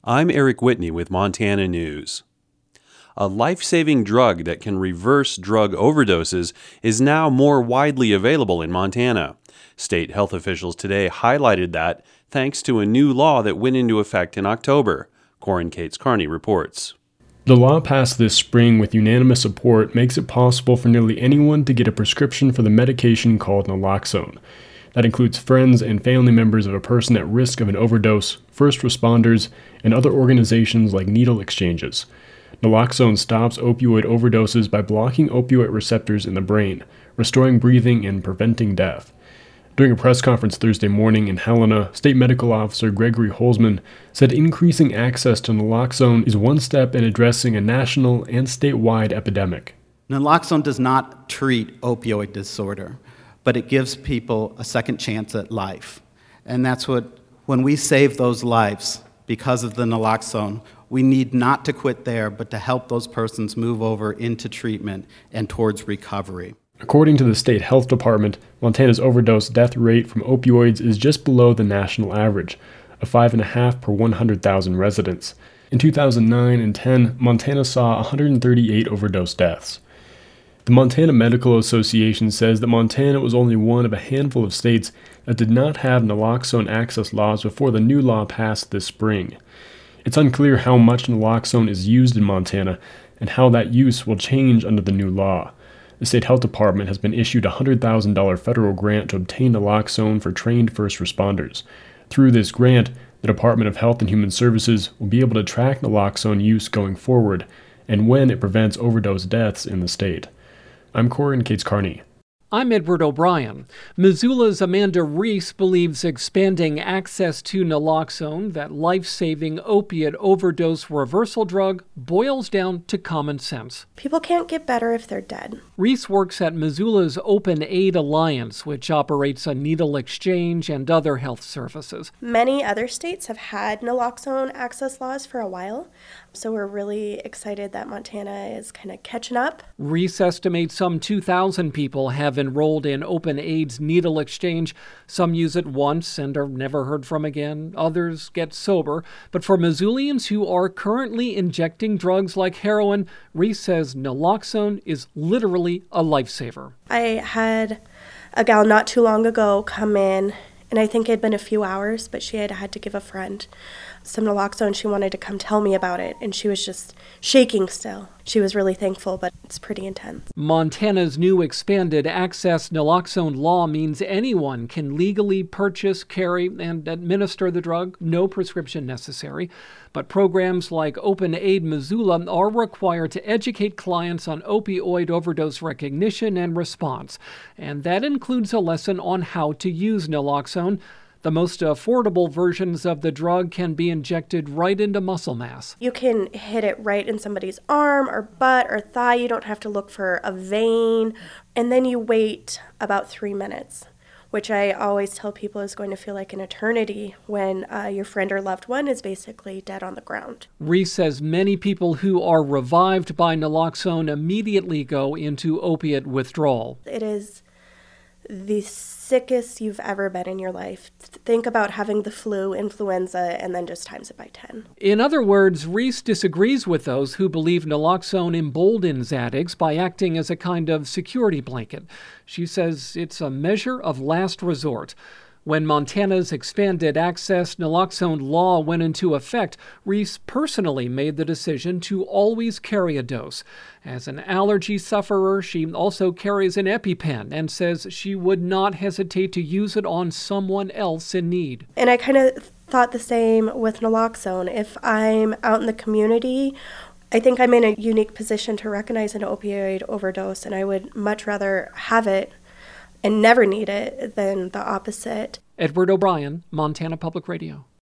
I'm Eric Whitney with Montana News. A life-saving drug that can reverse drug overdoses is now more widely available in Montana. State health officials today highlighted that thanks to a new law that went into effect in October. Corin Cates Carney reports. The law passed this spring with unanimous support makes it possible for nearly anyone to get a prescription for the medication called naloxone. That includes friends and family members of a person at risk of an overdose, first responders, and other organizations like needle exchanges. Naloxone stops opioid overdoses by blocking opioid receptors in the brain, restoring breathing and preventing death. During a press conference Thursday morning in Helena, State Medical Officer Gregory Holzman said increasing access to naloxone is one step in addressing a national and statewide epidemic. Naloxone does not treat opioid disorder, but it gives people a second chance at life. And that's when we save those lives because of the naloxone, we need not to quit there, but to help those persons move over into treatment and towards recovery. According to the state health department, Montana's overdose death rate from opioids is just below the national average, of 5.5 per 100,000 residents. In 2009 and 10, Montana saw 138 overdose deaths. The Montana Medical Association says that Montana was only one of a handful of states that did not have naloxone access laws before the new law passed this spring. It's unclear how much naloxone is used in Montana and how that use will change under the new law. The state health department has been issued a $100,000 federal grant to obtain naloxone for trained first responders. Through this grant, the Department of Health and Human Services will be able to track naloxone use going forward and when it prevents overdose deaths in the state. I'm Corin Cates Carney. I'm Edward O'Brien. Missoula's Amanda Reese believes expanding access to naloxone, that life-saving opiate overdose reversal drug, boils down to common sense. People can't get better if they're dead. Reese works at Missoula's Open Aid Alliance, which operates a needle exchange and other health services. Many other states have had naloxone access laws for a while, so we're really excited that Montana is kind of catching up. Reese estimates some 2,000 people have enrolled in Open Aid's needle exchange. Some use it once and are never heard from again. Others get sober. But for Missoulians who are currently injecting drugs like heroin, Reese says naloxone is literally a lifesaver. I had a gal not too long ago come in, and I think it had been a few hours, but she had to give a friend some naloxone. She wanted to come tell me about it, and she was just shaking still. She was really thankful, but it's pretty intense. Montana's new expanded access naloxone law means anyone can legally purchase, carry, and administer the drug, no prescription necessary. But programs like Open Aid Missoula are required to educate clients on opioid overdose recognition and response, and that includes a lesson on how to use naloxone. The most affordable versions of the drug can be injected right into muscle mass. You can hit it right in somebody's arm or butt or thigh. You don't have to look for a vein. And then you wait about 3 minutes, which I always tell people is going to feel like an eternity when your friend or loved one is basically dead on the ground. Reese says many people who are revived by naloxone immediately go into opiate withdrawal. It is the sickest you've ever been in your life. Think about having the flu, influenza, and then just times it by 10. In other words, Reese disagrees with those who believe naloxone emboldens addicts by acting as a kind of security blanket. She says it's a measure of last resort. When Montana's expanded access naloxone law went into effect, Reese personally made the decision to always carry a dose. As an allergy sufferer, she also carries an EpiPen and says she would not hesitate to use it on someone else in need. And I kind of thought the same with naloxone. If I'm out in the community, I think I'm in a unique position to recognize an opioid overdose, and I would much rather have it and never need it than the opposite. Edward O'Brien, Montana Public Radio.